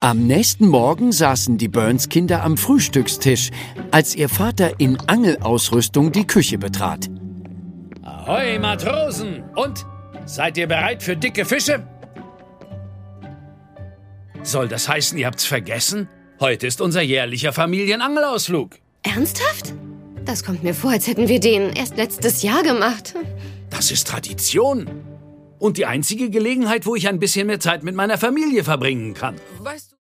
Am nächsten Morgen saßen die Burns-Kinder am Frühstückstisch, als ihr Vater in Angelausrüstung die Küche betrat. Ahoi, Matrosen! Und? Seid ihr bereit für dicke Fische? Soll das heißen, ihr habt's vergessen? Heute ist unser jährlicher Familienangelausflug. Ernsthaft? Das kommt mir vor, als hätten wir den erst letztes Jahr gemacht. Das ist Tradition. Und die einzige Gelegenheit, wo ich ein bisschen mehr Zeit mit meiner Familie verbringen kann. Weißt du...